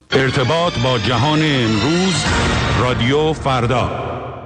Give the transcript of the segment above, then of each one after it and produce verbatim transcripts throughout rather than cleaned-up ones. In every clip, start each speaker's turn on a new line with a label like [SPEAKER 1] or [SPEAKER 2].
[SPEAKER 1] ارتباط با جهان امروز، رادیو فردا.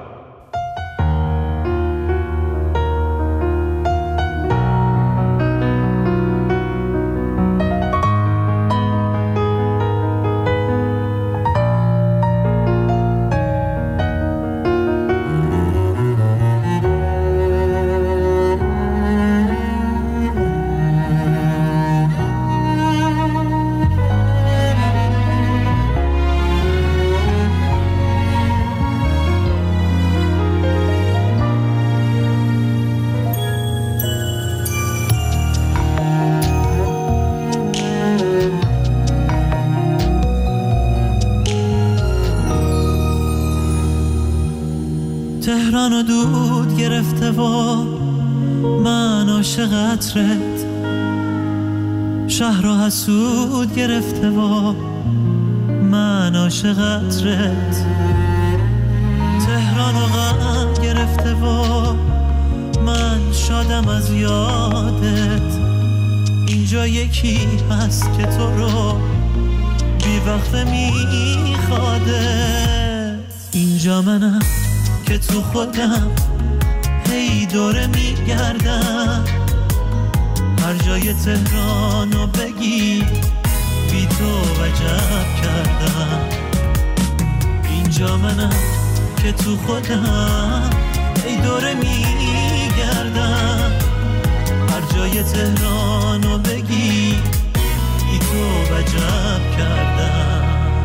[SPEAKER 2] تهرانو دود گرفته و من عاشقترت، شهر حسود گرفته و من عاشقترت، تهرانو غم گرفته و من شادم از یادت. اینجا یکی هست که تو رو بی وقفه میخواده، اینجا منم که تو خودم هی دوره میگردم، هر جای تهرانو بگی بی تو وجب کردم. اینجا منم که تو خودم هی دوره میگردم، هر جای تهرانو بگی بی تو وجب کردم.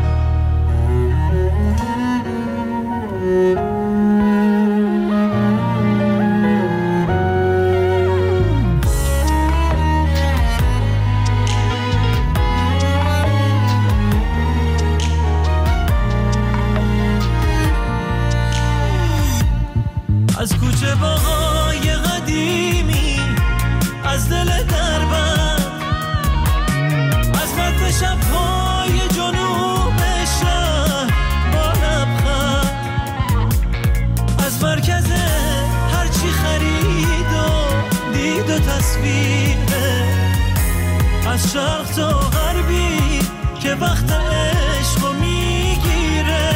[SPEAKER 2] از کوچه باغای قدیمی، از دل دربند، از مد شب‌های جنوب شهر با لبخند، از مرکز هرچی خرید و دید و تصویره، از شرق تا غربی که وقت عشقو میگیره.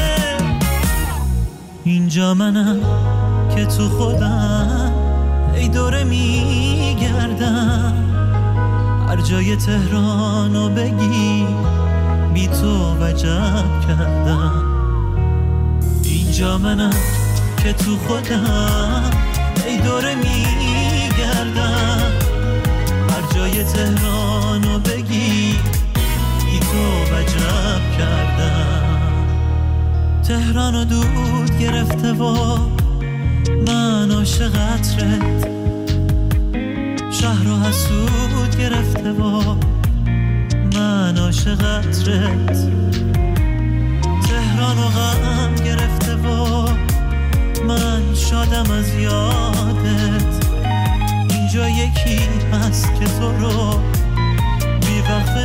[SPEAKER 2] اینجا منم که تو خودم ای دوره میگردم، هر جای تهرانو بگی بی تو وجب کردم. اینجا منم که تو خودم ای دوره میگردم، هر جای تهرانو بگی بی تو وجب کردم. تهرانو دود گرفته و من عاشقترت، شهر و حسود گرفته و من عاشقترت، تهران و غم گرفته و من شادم از یادت. اینجا یکی هست که تو رو بی وقفه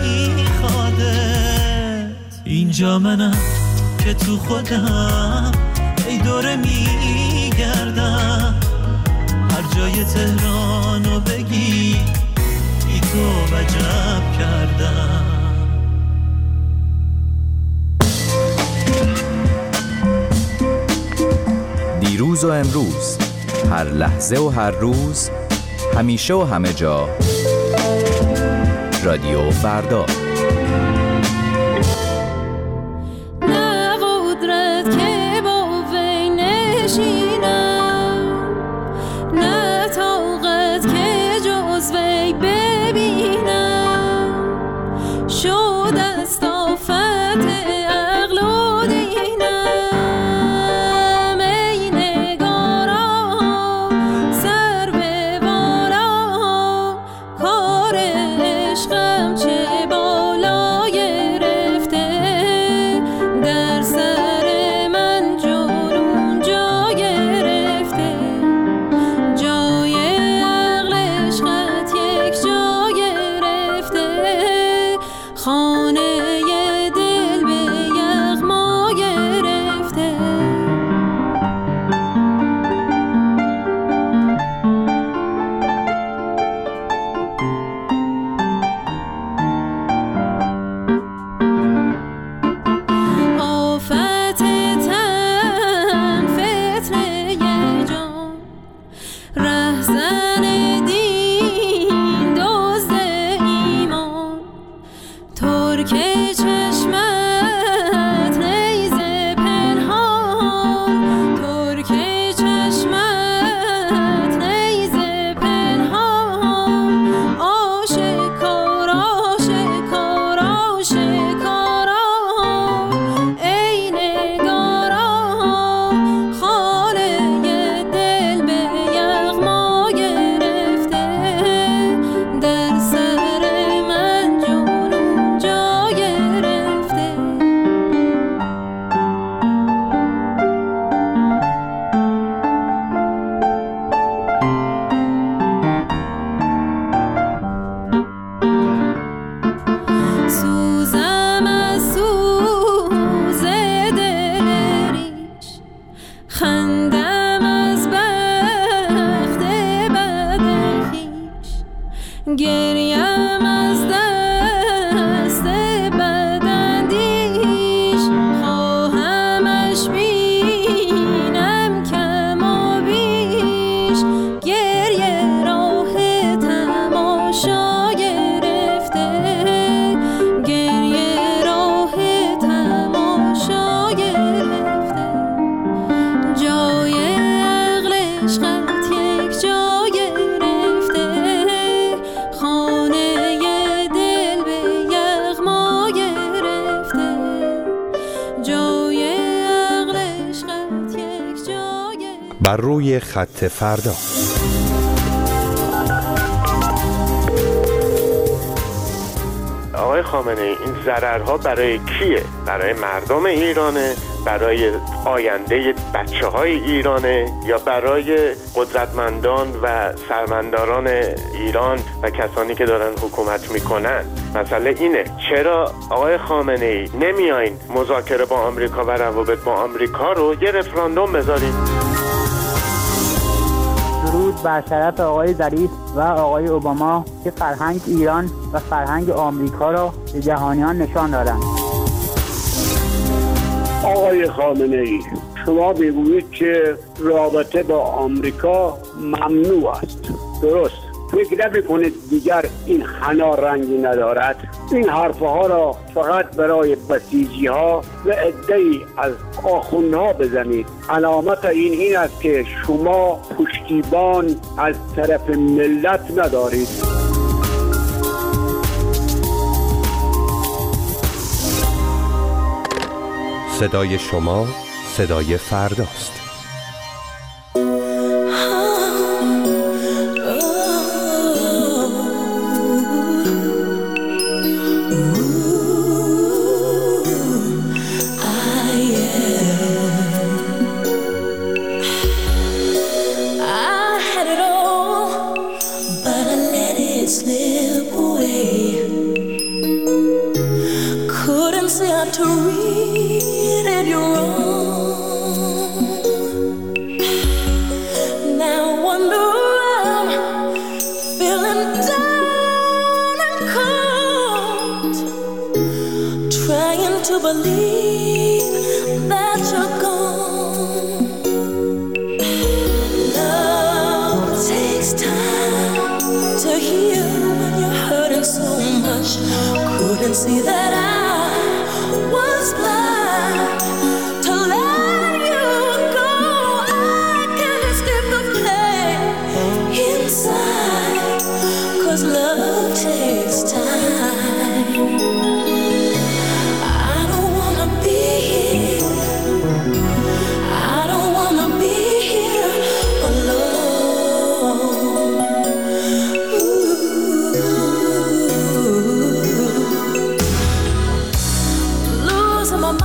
[SPEAKER 2] میخوادت، اینجا منم که تو خودم ای دوره میگردم، هر جای تهرانو بگی بی تو وجب کردم.
[SPEAKER 3] دیروز و امروز، هر لحظه و هر روز، همیشه و همه جا، رادیو فردا.
[SPEAKER 4] ترک چشمت نیزه پنهان، ترک چشمت نیزه پنهان، آشکار آشکار آشکارا ای نگارا، خانه دل به یغما گرفته، در سر من جنون جا گرفته. سوزم از سوز دل ریش، خندم از بخت بد خویش، گریم از دست بداندیش، خواهمش بینم کم و بیش، گریه راه تماشا گرفته، گریه راه تماشا گرفته، جای عقل عشقت یک جا گرفته، خانه دل به یغما گرفته، جای عقل عشقت یک جا گرفته.
[SPEAKER 5] بر روی خط فردا.
[SPEAKER 6] آقای خامنه ای، این ضررها برای کیه؟ برای مردم ایرانه؟ برای آینده بچه های ایرانه؟ یا برای قدرتمندان و سرمنداران ایران و کسانی که دارن حکومت میکنن؟ مسئله اینه چرا آقای خامنه ای نمیایین مذاکره با آمریکا و روابط با آمریکا رو یه رفراندوم بذاریم؟
[SPEAKER 7] درود بر شرف آقای ظریف و آقای اوباما که فرهنگ ایران و فرهنگ آمریکا را به جهانیان نشان دادند.
[SPEAKER 8] آقای خامنه ای، شما میگویید که رابطه با آمریکا ممنوع است. درست؟ فکر نمی‌کنید دیگر این حنا رنگی ندارد؟ این حرفها را فقط برای بسیجی ها و عده‌ای از آخوندها بزنید. علامت این این است که شما پشتیبان از طرف ملت ندارید.
[SPEAKER 5] صدای شما صدای فرداست.
[SPEAKER 9] To read it, you're wrong. Now wander around, feeling down and cold, trying to believe that you're gone. Love takes time to heal when you're hurting so much. Couldn't see that I was blind to let you go. I can't escape the pain inside, 'cause love takes time. I don't wanna be here, I don't wanna be here alone. Ooh. Losing my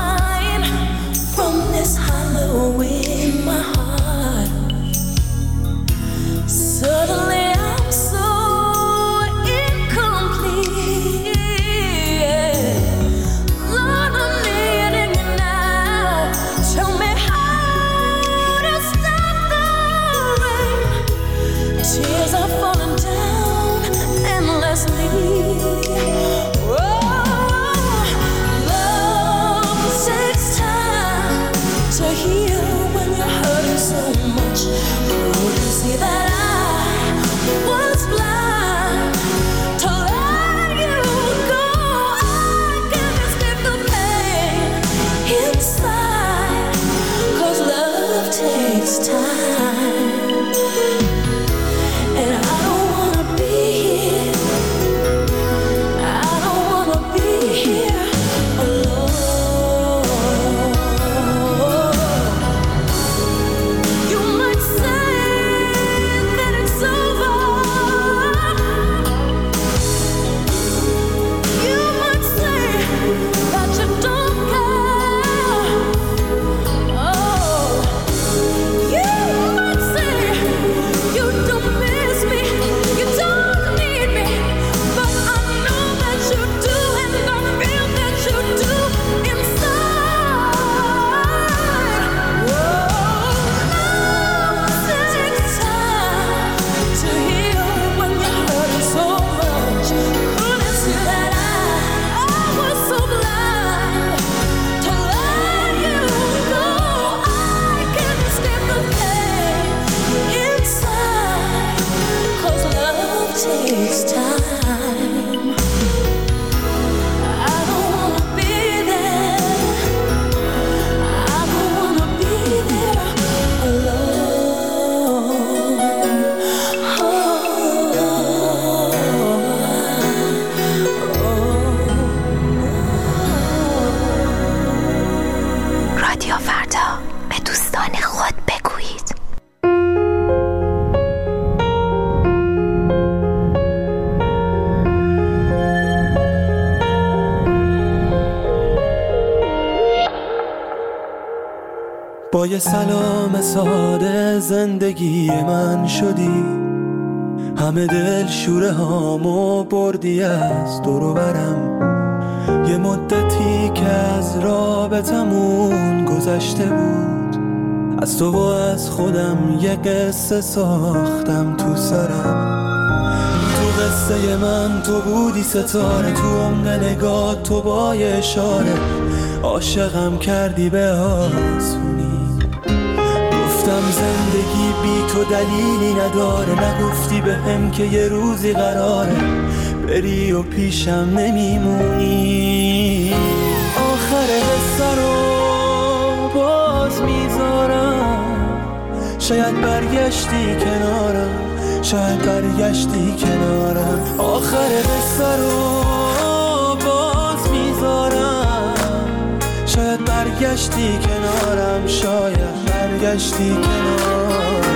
[SPEAKER 10] با یه سلام ساده زندگی من شدی، همه دل شوره هامو بردی از دور و برم. یه مدتی که از رابطمون گذشته بود، از تو و از خودم یه قصه ساختم تو سرم. تو قصه من تو بودی ستاره، تو عمق نگاه تو با یه اشاره عاشقم کردی به آسونی. گفتم زندگی بی تو دلیلی نداره، نگفتی به هم که یه روزی قراره بری و پیشم نمیمونی. آخر قصه رو باز میذارم، شاید برگشتی کنارم، شاید برگشتی کنارم. آخر قصه رو باز میذارم، شاید برگشتی کنارم، شاید برگشتی کنارم.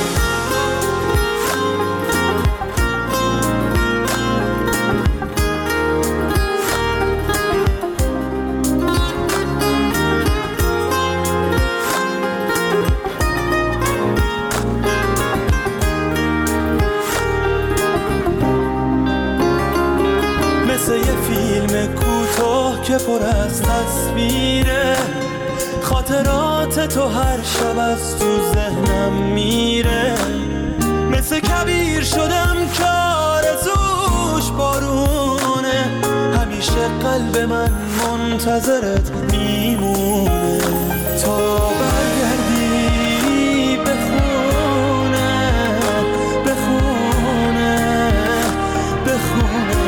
[SPEAKER 10] که پر از تصویره، خاطرات تو هر شب از تو ذهنم میره. مثل کبیر شدم که آرزوش بارونه، همیشه قلب من منتظرت میمونه تا برگردی بخونه بخونه بخونه.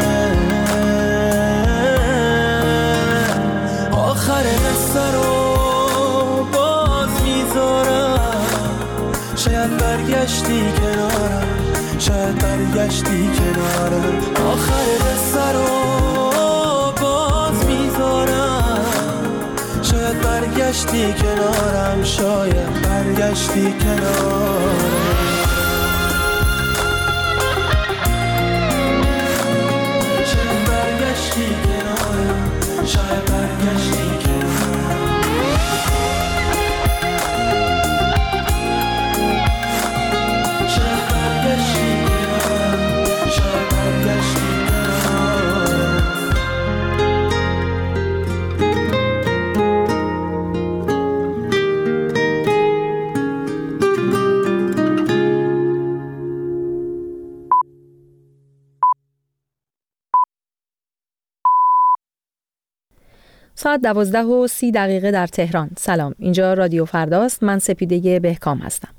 [SPEAKER 10] آخر قصه رو باز میذارم، شاید برگشتی کنارم، شاید برگشتی کنارم. آخر قصه رو باز میذارم، شاید برگشتی کنارم، شاید برگشتی کنارم. شاید برگشتی کنارم، شاید برگشتی کنارم.
[SPEAKER 11] ساعت دوازده و سی دقیقه در تهران. سلام، اینجا رادیو فرداست. من سپیده بهکام هستم.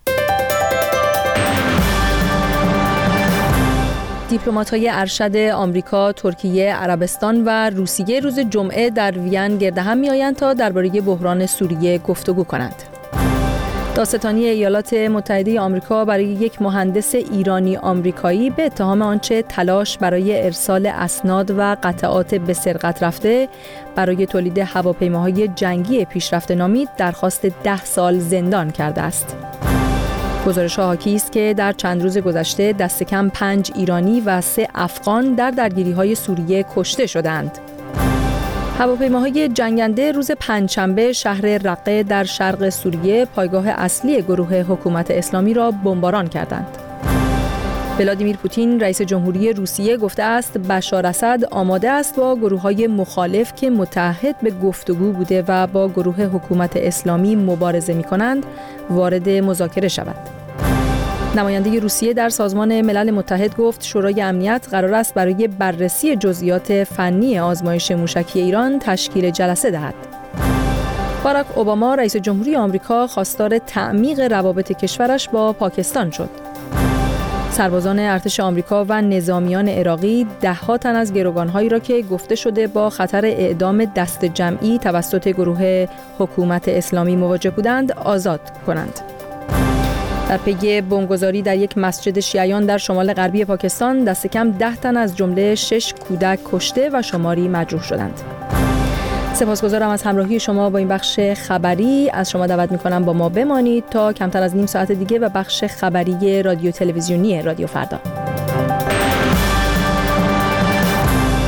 [SPEAKER 11] دیپلمات‌های ارشد آمریکا، ترکیه، عربستان و روسیه روز جمعه در وین گرد هم می‌آیند تا درباره بحران سوریه گفتگو کنند. دادستانی ایالات متحده آمریکا برای یک مهندس ایرانی آمریکایی به اتهام آنچه تلاش برای ارسال اسناد و قطعات به سرقت رفته برای تولید هواپیماهای جنگی پیشرفته نامید درخواست ده سال زندان کرده است. گزارش‌ها حاکی است که در چند روز گذشته دست کم پنج ایرانی و سه افغان در درگیری‌های سوریه کشته شدند. هواپیماهای جنگنده روز پنجشنبه شهر رقه در شرق سوریه، پایگاه اصلی گروه حکومت اسلامی را بمباران کردند. ولادیمیر پوتین رئیس جمهوری روسیه گفته است بشار اسد آماده است با گروه‌های مخالف که متحد به گفتگو بوده و با گروه حکومت اسلامی مبارزه می‌کنند وارد مذاکره شود. نماینده روسیه در سازمان ملل متحد گفت شورای امنیت قرار است برای بررسی جزئیات فنی آزمایش موشکی ایران تشکیل جلسه دهد. باراک اوباما رئیس جمهوری آمریکا خواستار تعمیق روابط کشورش با پاکستان شد. سربازان ارتش آمریکا و نظامیان عراقی ده‌ها تن از گروگان‌هایی را که گفته شده با خطر اعدام دست جمعی توسط گروه حکومت اسلامی مواجه بودند آزاد کنند. در پی بمبگذاری در یک مسجد شیعیان در شمال غربی پاکستان دست کم ده تن از جمله شش کودک کشته و شماری مجروح شدند. سپاسگزارم از همراهی شما با این بخش خبری. از شما دعوت می‌کنم با ما بمانید تا کمتر از نیم ساعت دیگه و بخش خبری رادیو تلویزیونی رادیو فردا.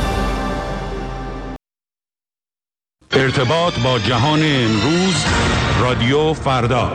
[SPEAKER 1] ارتباط با جهان امروز رادیو فردا.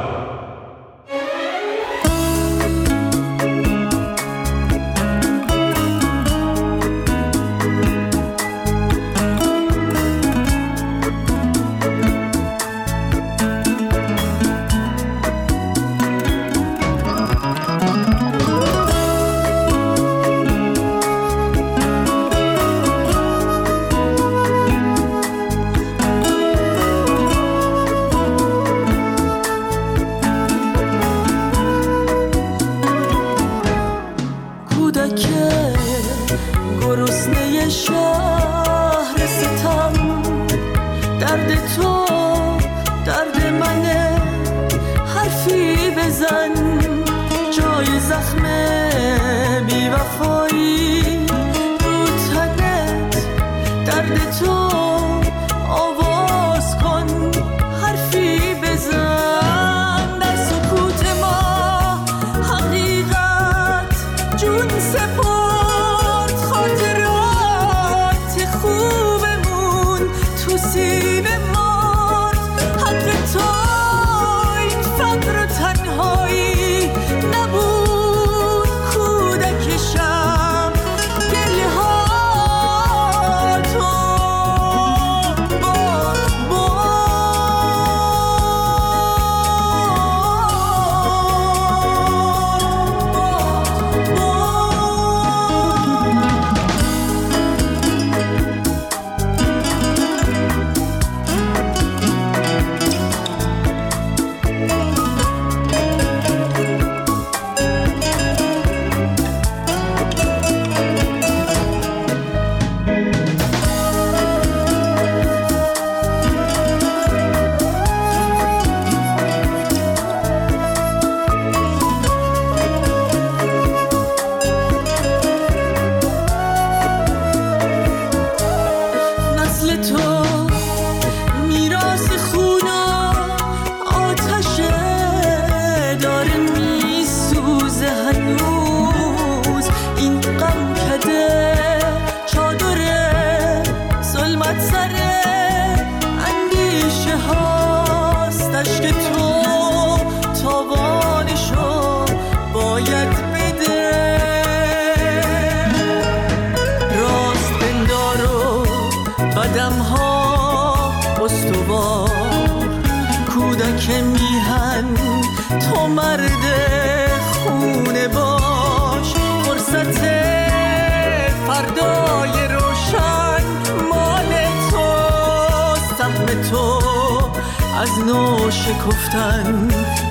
[SPEAKER 10] از نو شکفتن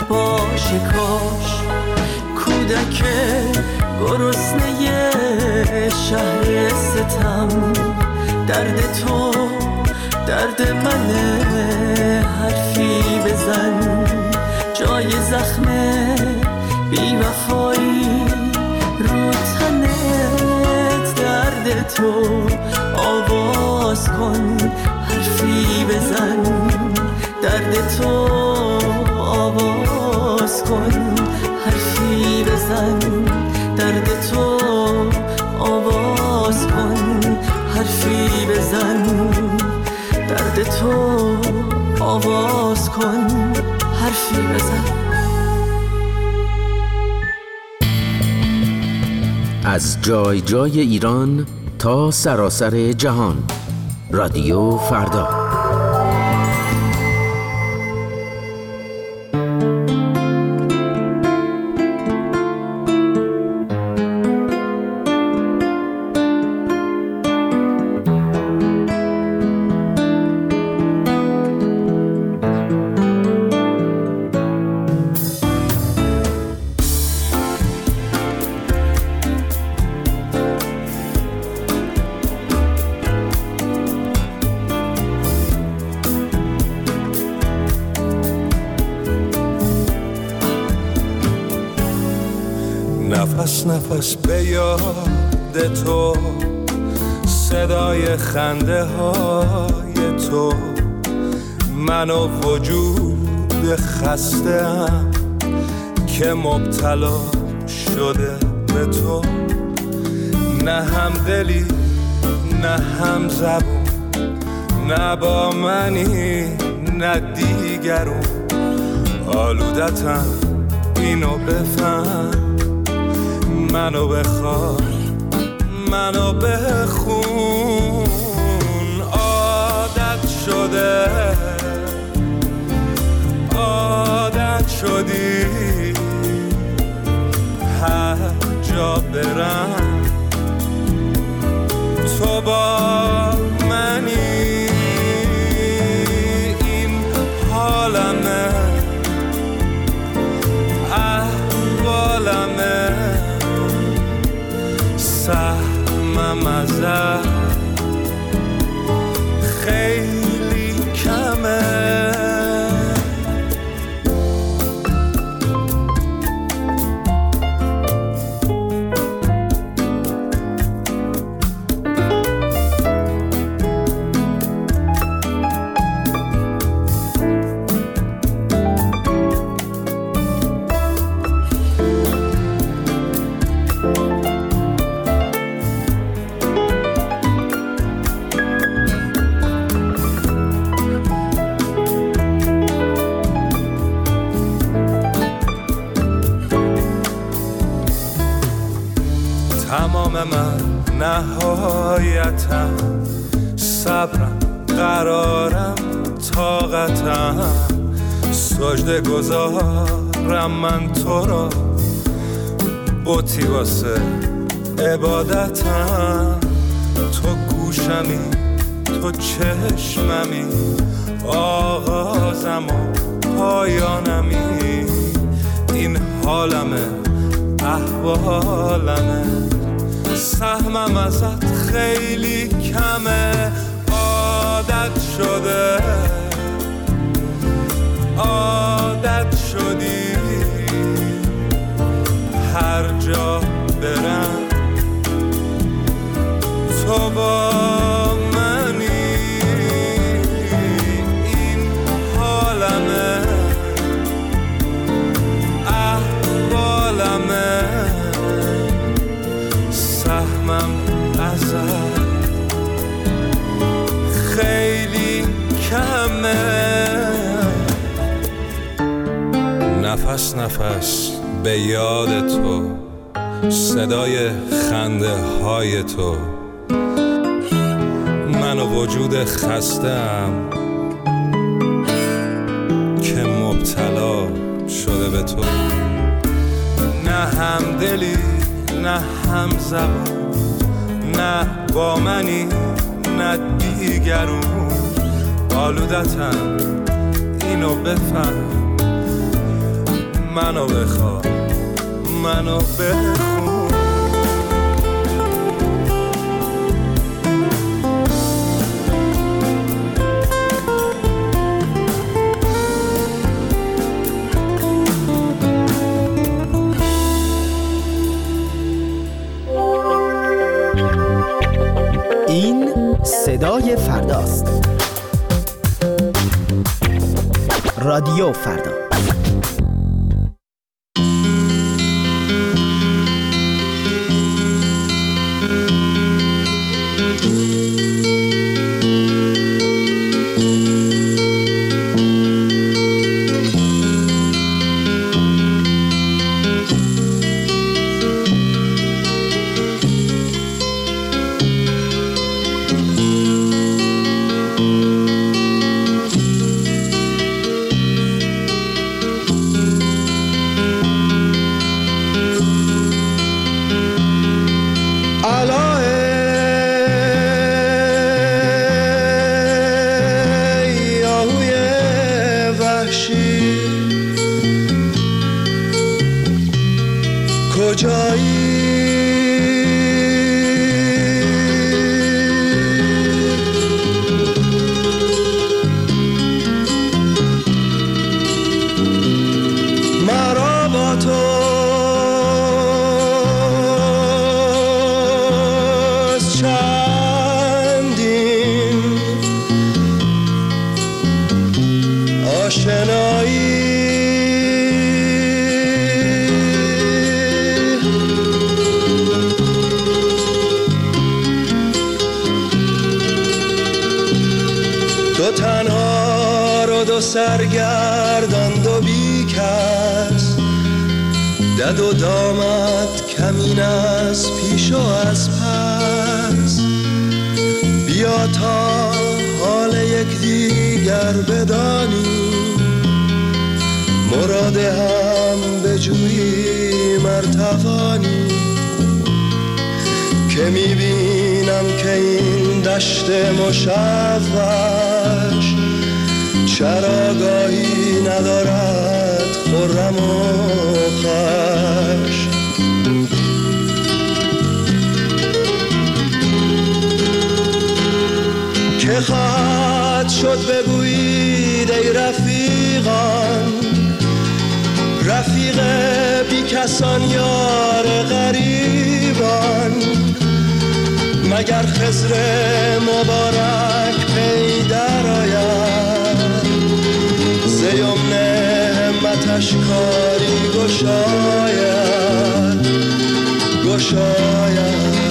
[SPEAKER 10] باشه کاش کودک گرسنه شهر ستم درد تو درد منه حرفی بزن جای زخم بی وفایی رو تنت درد تو آواز کن حرفی بزن درد تو آواز کن حرفی بزن درد تو آواز کن حرفی بزن درد تو آواز کن حرفی بزن.
[SPEAKER 12] از جای جای ایران تا سراسر جهان، رادیو فردا.
[SPEAKER 13] نفس نفس به یاد تو صدای خنده های تو من و وجود خسته‌ام که مبتلا شده به تو نه هم دلی نه هم زبون نه با منی نه دیگرون آلودتم اینو بفهم منو بخواه منو بخون عادت شده عادت شدی هر جا برم تو با منی این حالمه احوالمه سهمم ازت خیلی کمه تمام من نهایتم صبرم قرارم طاقتم سجده گذارم من تو را بوتی واسه عبادتم تو گوشمی تو چشممی آغازم و پایانمی این حالمه احوالمه سهمم ازت خیلی کمه عادت شده عادت شدی هر جا برم تو با منی این حالمه احوالمه سهمم ازت خیلی کمه نفس نفس به یاد تو صدای خنده های تو من و وجود خستم که مبتلا شده به تو نه هم دلی نه هم زبان نه با منی نه دیگرون آلودتم اینو بفهم منو بخواه منو بخون
[SPEAKER 14] این صدای فرداست. رادیو فردا.
[SPEAKER 15] تو تنها
[SPEAKER 13] بیدار و سرگردان و بیکس، دد و دامد کمین از پیش و از پس. بیا تا حال یک دیگر بدانی، مراد هم بجویی مرتوانی. که میبینم که این دشت مشوش چراگاهی ندارد خرم و خوش. که خواهد شد بگویید ای رفیقان، رفیق بی کسان یار غریبان. مگر خضر مبارک پی در آید، ز یمن همتش کاری گشاید گشاید.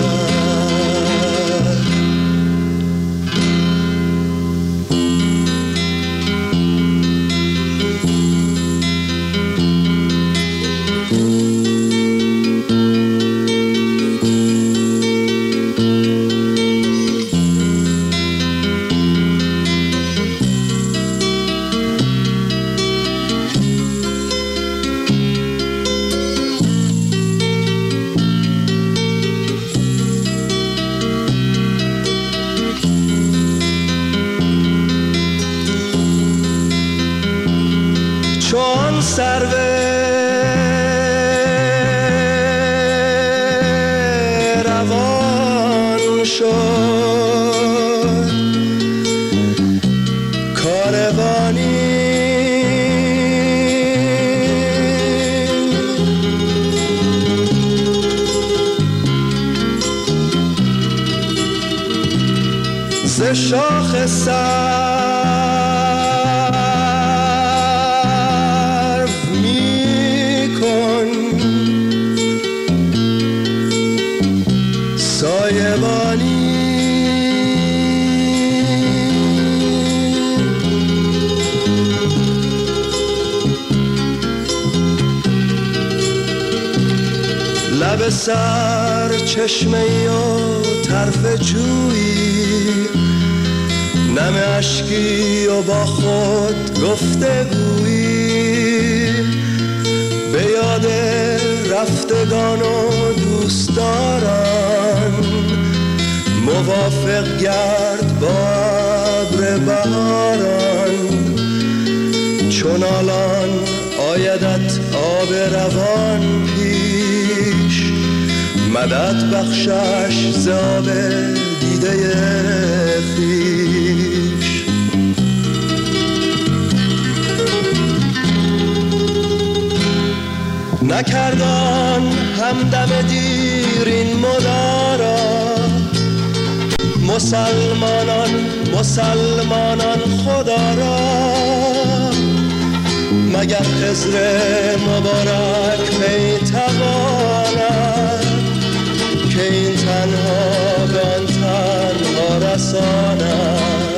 [SPEAKER 13] چون سرو روان شد کاروانی، ز شاخ سر لب سر چشمه و طرف جویی، نم اشکی و با خود گفته گویی. به یاد رفتگان و دوستداران، موافق گرد با ابر بهاران. چون الان آیدت آب روان پیش، مدد بخشش ز آب دیده خویش. نکردان همدم دیر این مدارا، مسلمانان مسلمانان خدا را. مگر خضر مبارک پی تواند، که این تنها به آن تنها رساند.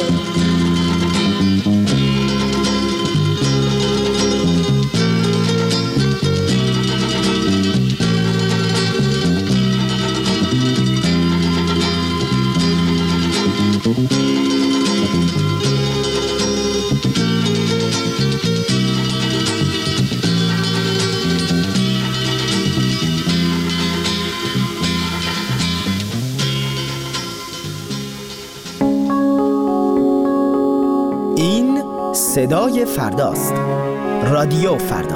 [SPEAKER 14] صدای فرداست. رادیو فردا.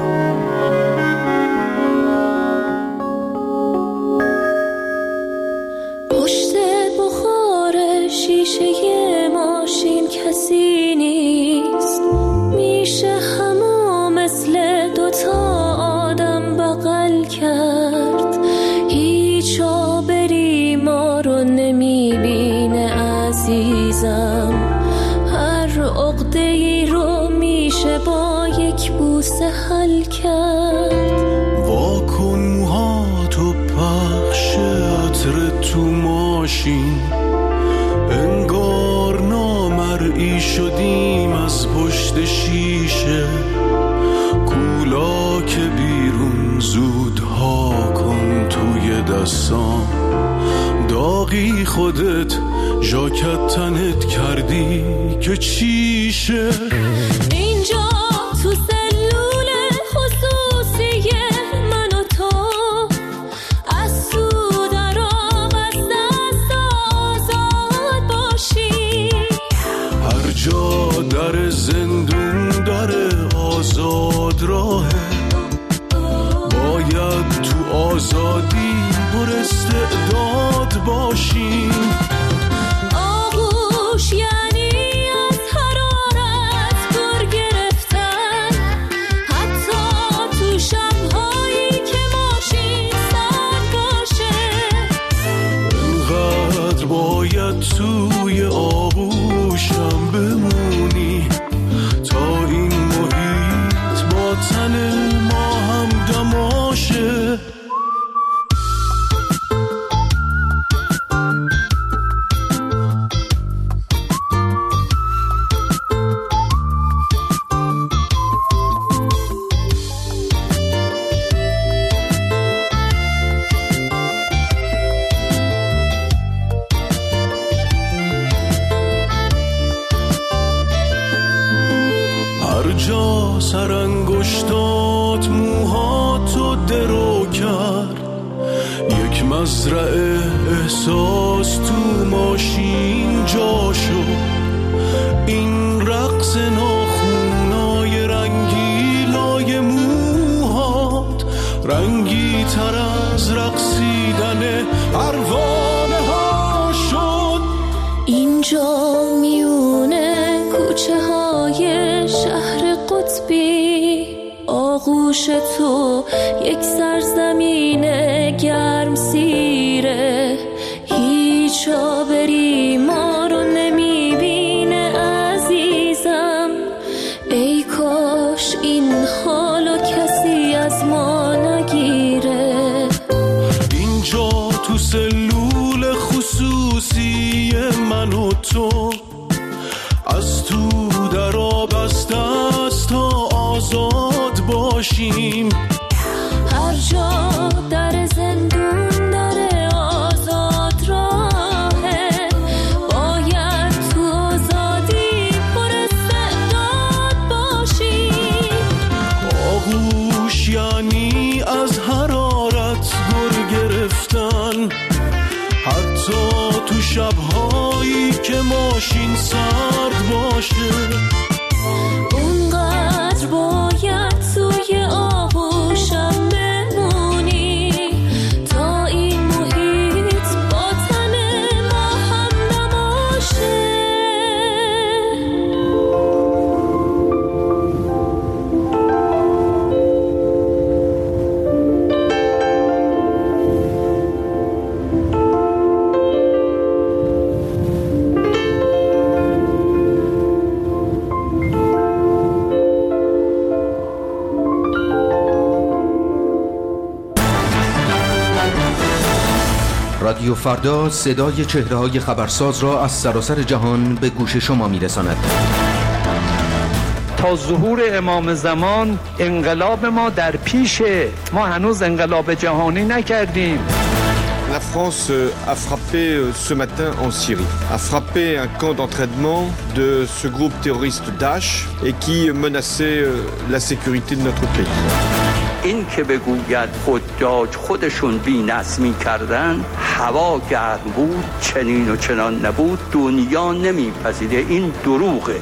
[SPEAKER 9] پشت بخار شیشه ماشین کسی نیست، میشه همه مثل دوتا آدم بغل کرد. هیچ آبری ما رو نمیبینه عزیزم، هر عقده‌ای رو میشه با یک بوسه حل کرد.
[SPEAKER 15] واکن موهاتو پخش عطر تو ماشین، انگار نامرئی شدیم از پشت خودت ژاکت تنت کردی که چیشه.
[SPEAKER 4] اینجا تو سلول خصوصی من و تو از تو در آب از دست آزاد باشی.
[SPEAKER 15] هر جا در زندون داره آزاد راهه، باید تو آزادی پر استعداد باشیم.
[SPEAKER 4] آغوش یعنی از حرارت گر گرفتن، حتی تو شب‌هایی که ماشین سرد باشه.
[SPEAKER 15] انقدر باید توی آغوشم بمونی تا این محیط با تن ما هم دماشه. هر جا سرانگشتات موهاتو درو کرد، یک مزرعه احساس تو ماشین جا شد. این رقص ناخونای رنگیلای موهات رنگی تر از رقصیدن پروانه ها شد.
[SPEAKER 4] اینجا میونه کوچه های شهر قطبی، آغوش تو یک سرزمین گرم سیره. هیچ آبری ما رو نمیبینه عزیزم، ای کاش این حالو کسی از ما نگیره.
[SPEAKER 15] اینجا تو سلول خصوصی من و تو از تو در آب از دست تا آزاد باشیم.
[SPEAKER 4] هر جا در زندون داره آزاد راهه، باید تو آزادی پر استعداد باشیم.
[SPEAKER 15] آغوش یعنی از حرارت گر گرفتن، حتی تو شب‌هایی که ماشین سرد باشه.
[SPEAKER 4] اونقدر باید توی آغوشم بمونی تا این محیط با تن ما هم نباشه.
[SPEAKER 12] رادیو فردا صدای چهره‌های خبرساز را از سراسر جهان به گوش شما می‌رساند.
[SPEAKER 16] تا ظهور امام زمان انقلاب ما در پیشه، ما هنوز انقلاب جهانی نکردیم.
[SPEAKER 17] La France a frappé ce matin en Syrie, a frappé un camp d'entraînement de ce groupe terroriste Daesh et qui menaçait la sécurité de notre pays.
[SPEAKER 18] این که بگوید حجاج خودشون بی‌نظم می‌کردن، هوا گرم بود، چنین و چنان نبود، دنیا نمی‌پذیره، این دروغه.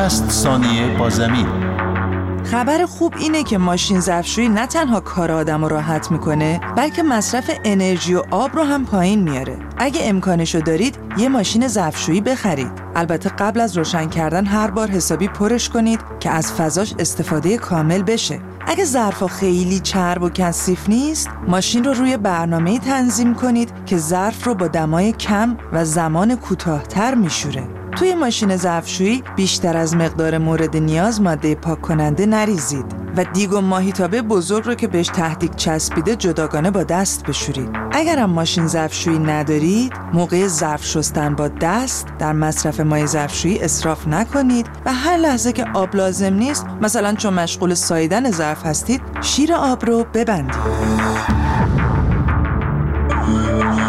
[SPEAKER 19] شصت ثانیه با زمین.
[SPEAKER 20] خبر خوب اینه که ماشین ظرفشویی نه تنها کار آدم رو راحت میکنه، بلکه مصرف انرژی و آب رو هم پایین میاره. اگه امکانشو دارید یه ماشین ظرفشویی بخرید. البته قبل از روشن کردن هر بار حسابی پرش کنید که از فضاش استفاده کامل بشه. اگه ظرفا خیلی چرب و کثیف نیست، ماشین رو روی برنامه‌ای تنظیم کنید که ظرف رو با دمای کم و زمان کوتاه‌تر میشوره. توی ماشین ظرفشویی بیشتر از مقدار مورد نیاز ماده پاک کننده نریزید و دیگ و ماهیتابه بزرگ رو که بهش تهدیگ چسبیده جداگانه با دست بشورید. اگر هم ماشین ظرفشویی ندارید، موقع ظرف شستن با دست در مصرف مایع ظرفشویی اسراف نکنید و هر لحظه که آب لازم نیست، مثلا چون مشغول ساییدن ظرف هستید، شیر آب رو ببندید.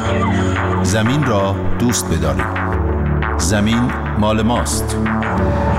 [SPEAKER 19] زمین را دوست بدارید. زمین مال ماست.